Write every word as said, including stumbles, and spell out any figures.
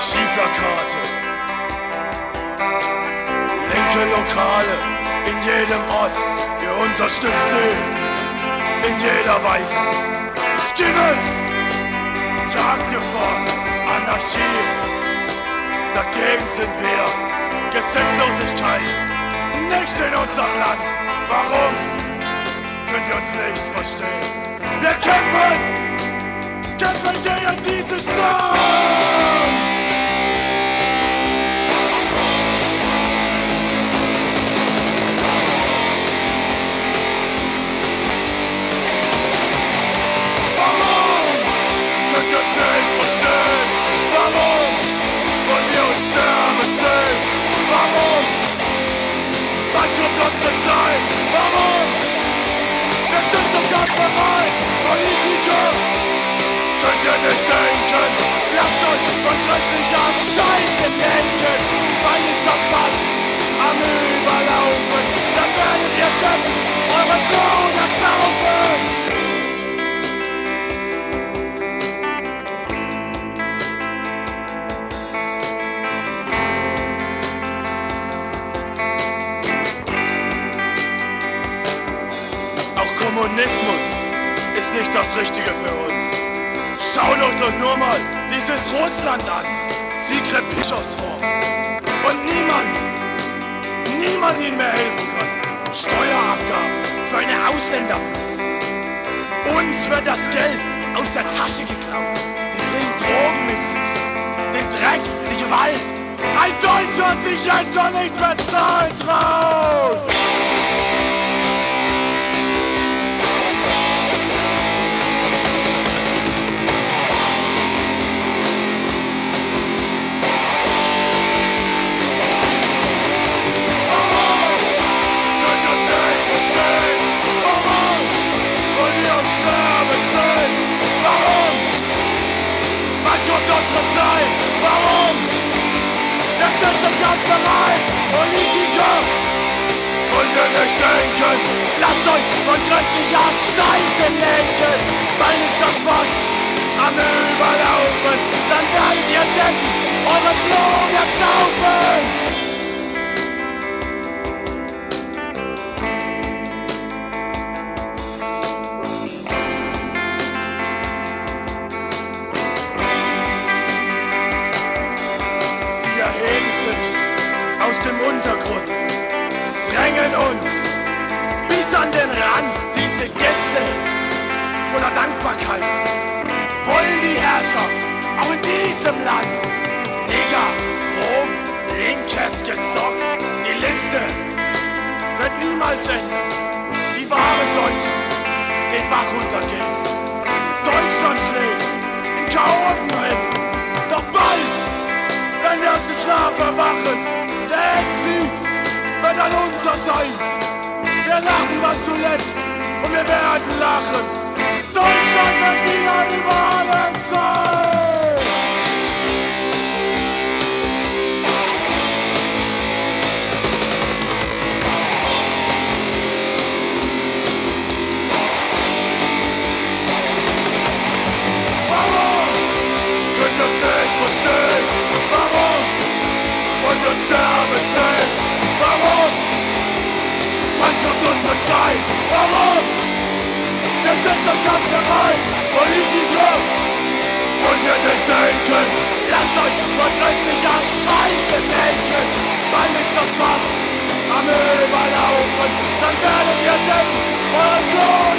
Anarchieplakate, linke Lokale in jedem Ort, ihr unterstützt sie in jeder Weise. Skinheads, jagt ihr vor Anarchie, dagegen sind wir. Gesetzlosigkeit, nicht in unserem Land. Warum könnt ihr uns nicht verstehen? Wir kämpfen, kämpfen gegen diese Scham. Warum könnt ihr uns nicht verstehen? Warum wollt ihr uns sterben sehen? Warum? Wann kommt unsere Zeit? Warum? Wir sind sogar bereit, Politiker! Könnt ihr nicht denken? Lasst euch von christlicher Scheiße lenken! Weil ist das was am Überlaufen? Dann werdet ihr denken, eure Blut ersaufen! Kommunismus ist nicht das Richtige für uns. Schaut euch doch nur mal dieses Russland an. Sigrid Bischofsform. Und niemand, niemand ihnen mehr helfen kann. Steuerabgaben für eine Ausländerflucht. Uns wird das Geld aus der Tasche geklaut. Sie bringen Drogen mit sich. Den Dreck, die Gewalt. Ein Deutscher sich jetzt schon nicht mehr zahlen traut. Warum? Wir sind sogar bereit, Politiker! Wollt ihr nicht denken? Lasst euch von christlicher Scheiße lenken! Weil ist das was am Überlaufen? Dann werdet ihr denken, eure Blut ersaufen! Aus dem Untergrund drängen uns bis an den Rand. Diese Gäste voller Dankbarkeit wollen die Herrschaft auch in diesem Land. Neger, Rom, linkes Gesocks, die Liste wird niemals enden. Die wahren Deutschen den Bach runtergehen. Deutschland schlägt in Chaotenhänden. Doch bald, wenn wir aus dem Schlaf erwachen, der Endsieg wird an unser sein. Wir lachen dann zuletzt und wir werden lachen. Deutschland wird wieder über allen sein. Warum könnt ihr uns nicht verstehen? Warum wollt ihr uns sterben sehen? Warum? Wann kommt unsere Zeit? Warum? Wir sind sogar bereit, Politiker! Wollt ihr nicht denken? Lasst euch von christlicher Scheiße lenken! Weil ist das was am Überlaufen? Dann werdet ihr denken, euer Blut